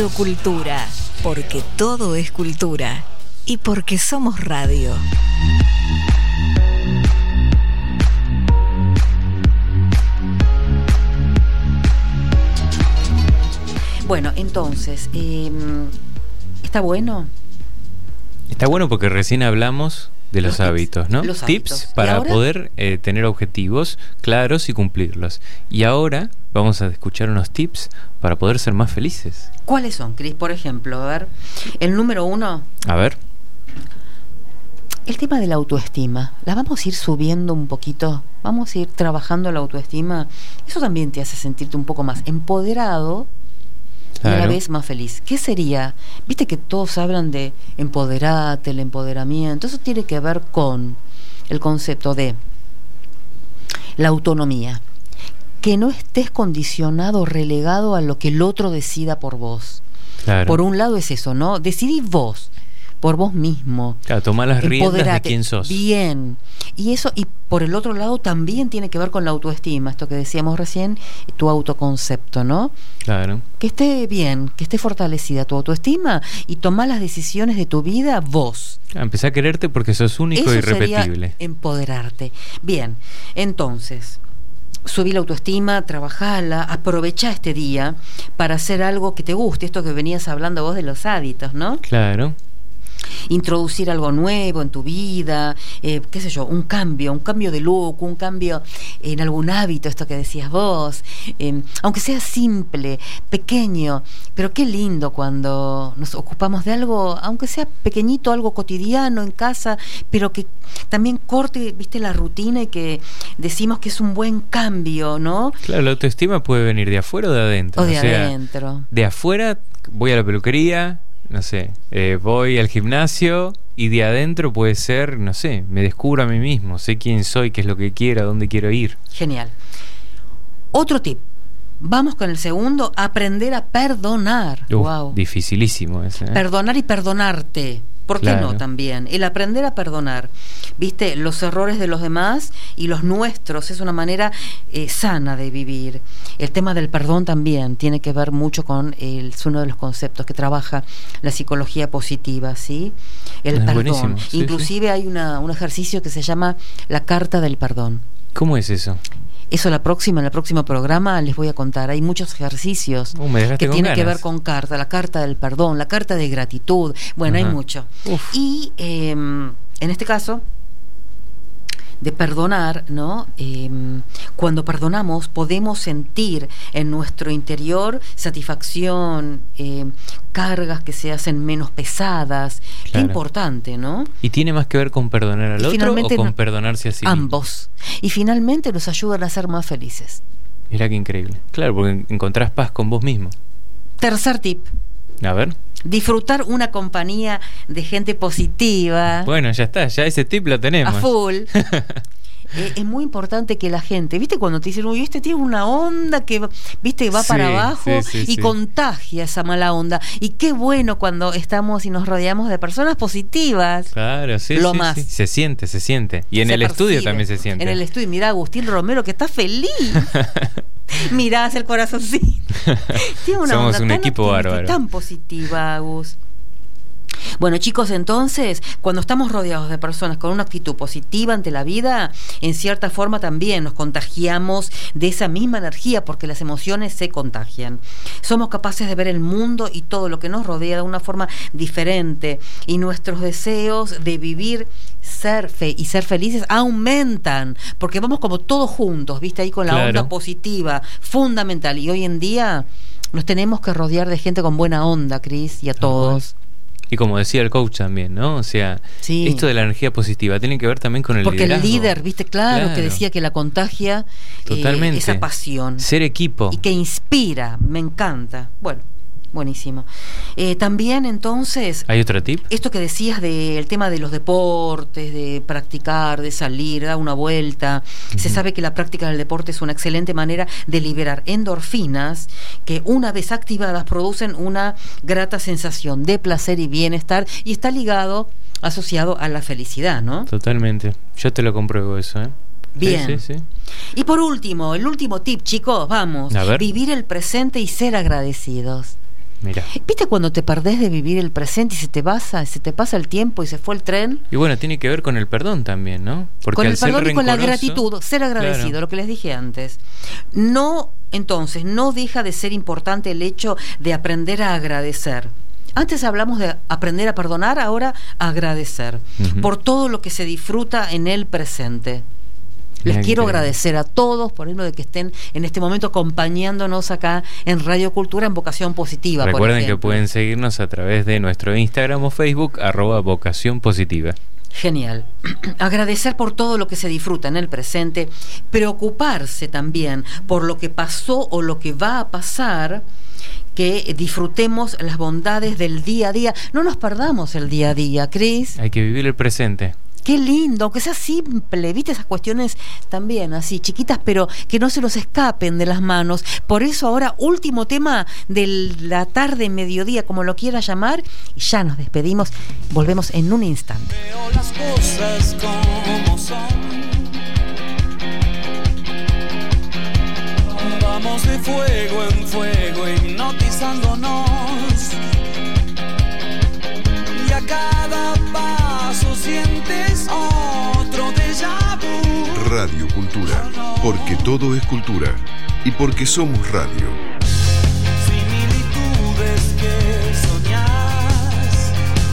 Radio Cultura, porque todo es cultura y porque somos radio. Bueno, entonces, eh, ¿está bueno? Está bueno porque recién hablamos de los, Los hábitos, ¿no? los Tips hábitos. ¿Y para ahora? poder eh, tener objetivos claros y cumplirlos. Y ahora vamos a escuchar unos tips para poder ser más felices. ¿Cuáles son, Cris? Por ejemplo, a ver, el número uno, A ver, el tema de la autoestima. La vamos a ir subiendo un poquito, vamos a ir trabajando la autoestima. Eso también te hace sentirte un poco más empoderado y a la claro. vez más feliz. ¿Qué sería? Viste que todos hablan de empoderate, el empoderamiento. Eso tiene que ver con el concepto de la autonomía. Que no estés condicionado, relegado a lo que el otro decida por vos. Claro. Por un lado es eso, ¿no? Decidís vos, por vos mismo. Claro, tomar las riendas de Empoderate. quién sos. Bien. Y eso, y por el otro lado también tiene que ver con la autoestima, esto que decíamos recién, tu autoconcepto, ¿no? Claro. Que esté bien, que esté fortalecida tu autoestima y tomar las decisiones de tu vida vos. Claro, empezá a quererte porque sos único Eso e irrepetible. sería empoderarte. Bien, entonces, subí la autoestima, trabajala, aprovechá este día para hacer algo que te guste, esto que venías hablando vos de los hábitos, ¿no? Claro. Introducir algo nuevo en tu vida, eh, qué sé yo, un cambio, un cambio de look, un cambio en algún hábito, esto que decías vos, eh, aunque sea simple, pequeño, pero qué lindo cuando nos ocupamos de algo, aunque sea pequeñito, algo cotidiano en casa, pero que también corte, viste, la rutina y que decimos que es un buen cambio, ¿no? Claro, la autoestima puede venir de afuera o de adentro. O de sea, adentro. de afuera voy a la peluquería, no sé, eh, voy al gimnasio, y de adentro puede ser, no sé, me descubro a mí mismo, sé quién soy, qué es lo que quiero, a dónde quiero ir. Genial. Otro tip. Vamos con el segundo, aprender a perdonar. Uf, Wow. dificilísimo ese, ¿eh? Perdonar y perdonarte. ¿Por qué Claro. no también? El aprender a perdonar. Viste, los errores de los demás y los nuestros es una manera eh, sana de vivir. El tema del perdón también tiene que ver mucho con el, es uno de los conceptos que trabaja la psicología positiva, ¿sí? El Es perdón. buenísimo, sí, Inclusive hay una, un ejercicio que se llama la carta del perdón. ¿Cómo es eso? Eso la próxima, en el próximo programa les voy a contar. Hay muchos ejercicios Uh, me dejaste que con tienen que ganas. ver con carta, la carta del perdón, la carta de gratitud. Bueno, Ajá. hay mucho. Uf. Y eh, en este caso, de perdonar, ¿no? Eh, cuando perdonamos podemos sentir en nuestro interior satisfacción, eh, cargas que se hacen menos pesadas. Qué Claro. importante, ¿no? ¿Y tiene más que ver con perdonar al Y otro o finalmente con no- perdonarse a sí mismo? Ambos. Y finalmente nos ayudan a ser más felices. Mirá qué increíble. Claro, porque encontrás paz con vos mismo. Tercer tip. A ver. Disfrutar una compañía de gente positiva. Bueno, ya está, ya ese tip lo tenemos. A full. Eh, es muy importante que la gente, ¿viste? Cuando te dicen, uy, este tiene una onda que, ¿viste? Va Sí, para abajo sí, sí, y sí. contagia esa mala onda. Y qué bueno cuando estamos y nos rodeamos de personas positivas. Claro, sí, Lo sí, más. sí. Se siente, se siente. Y en Se el estudio percibe. también se siente. En el estudio, mirá Agustín Romero que está feliz. Mirá, hace el corazoncito. Tiene una Somos onda un tan equipo optimista y bárbaro. tan positiva, Agus. Bueno, chicos, entonces, cuando estamos rodeados de personas con una actitud positiva ante la vida, en cierta forma también nos contagiamos de esa misma energía, porque las emociones se contagian. Somos capaces de ver el mundo y todo lo que nos rodea de una forma diferente, y nuestros deseos de vivir, ser fe y ser felices aumentan, porque vamos como todos juntos, ¿viste? Ahí con la Claro. onda positiva, fundamental. Y hoy en día nos tenemos que rodear de gente con buena onda, Cris, y a todos. Y como decía el coach también, ¿no? O sea, Sí. esto de la energía positiva tiene que ver también con el Porque liderazgo. el líder, viste, claro, Claro. que decía que la contagia eh, Totalmente. esa pasión. Ser equipo. Y que inspira, me encanta. Bueno, buenísimo. Eh, también entonces, ¿Hay otro tip? esto que decías del tema de los deportes, de practicar, de salir, dar una vuelta. Se sabe que la práctica del deporte es una excelente manera de liberar endorfinas que una vez activadas producen una grata sensación de placer y bienestar, y está ligado, asociado a la felicidad, ¿no? Totalmente. Yo te lo compruebo eso, ¿eh? Bien. Sí, sí, sí. Y por último, el último tip, chicos, vamos. A ver. Vivir el presente y ser agradecidos. Mirá. ¿Viste cuando te perdés de vivir el presente y se te pasa, se te pasa el tiempo y se fue el tren? Y bueno, tiene que ver con el perdón también, ¿no? Porque Con al el ser perdón y con la rencoroso- gratitud, ser agradecido, Claro. lo que les dije antes. No, entonces, no deja de ser importante el hecho de aprender a agradecer. Antes hablamos de aprender a perdonar, ahora agradecer Ujú. por todo lo que se disfruta en el presente. Les Mirá, quiero increíble. agradecer a todos por ejemplo de que estén en este momento acompañándonos acá en Radio Cultura en Vocación Positiva. por Recuerden que ejemplo. pueden seguirnos a través de nuestro Instagram o Facebook, arroba Vocación Positiva. Genial. Agradecer por todo lo que se disfruta en el presente, preocuparse también por lo que pasó o lo que va a pasar, que disfrutemos las bondades del día a día. No nos perdamos el día a día, Cris. Hay que vivir el presente. Qué lindo, aunque sea simple, viste esas cuestiones también así, chiquitas, pero que no se nos escapen de las manos. Por eso ahora, último tema de la tarde, mediodía, como lo quiera llamar, y ya nos despedimos, volvemos en un instante. Veo las cosas como son. Vamos de fuego en fuego hipnotizándonos. Y a cada paso sientes otro déjà vu. Radio Cultura, porque todo es cultura y porque somos radio. Similitudes que soñás,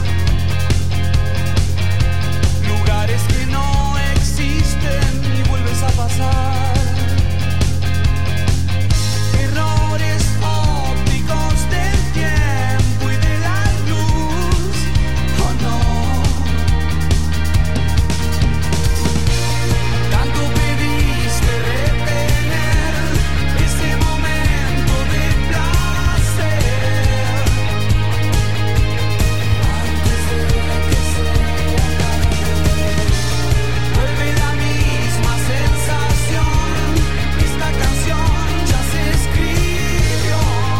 lugares que no existen y vuelves a pasar. Errores ópticos del tiempo y de la luz, oh no. Tanto pediste retener ese momento de placer antes de que sea tarde. Vuelve la misma sensación, esta canción ya se escribió.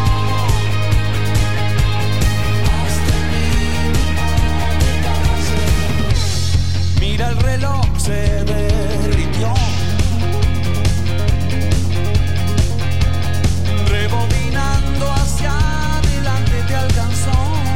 Hasta el mínimo detalle. Mira el reloj, se derritió. Rebobinando hacia adelante te alcanzó.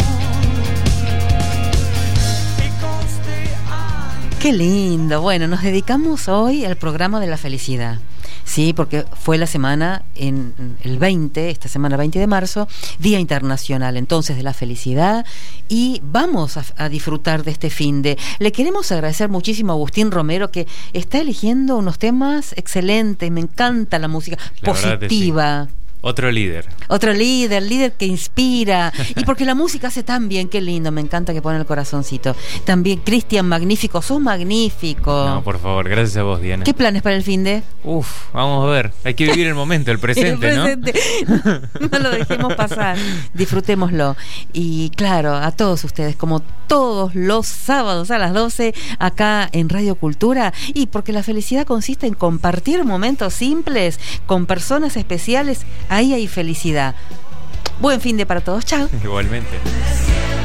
Ecos de años. Qué lindo. Bueno, nos dedicamos hoy al programa de la felicidad. Sí, porque fue la semana, en el veinte, esta semana veinte de marzo, Día Internacional entonces de la Felicidad, y vamos a, a disfrutar de este fin de. Le queremos agradecer muchísimo a Agustín Romero, que está eligiendo unos temas excelentes, me encanta la música La verdad que positiva. Otro líder. Otro líder, líder que inspira. Y porque la música hace tan bien, qué lindo, me encanta que pone el corazoncito. También Cristian, magnífico, sos magnífico. No, por favor, gracias a vos, Diana. ¿Qué planes para el fin de? Uf, vamos a ver. Hay que vivir el momento, el presente, El ¿no? presente. No lo dejemos pasar, disfrutémoslo. Y claro, a todos ustedes, como todos los sábados a las doce, acá en Radio Cultura, y porque la felicidad consiste en compartir momentos simples con personas especiales, ahí hay felicidad. Buen fin de para todos, chao. Igualmente.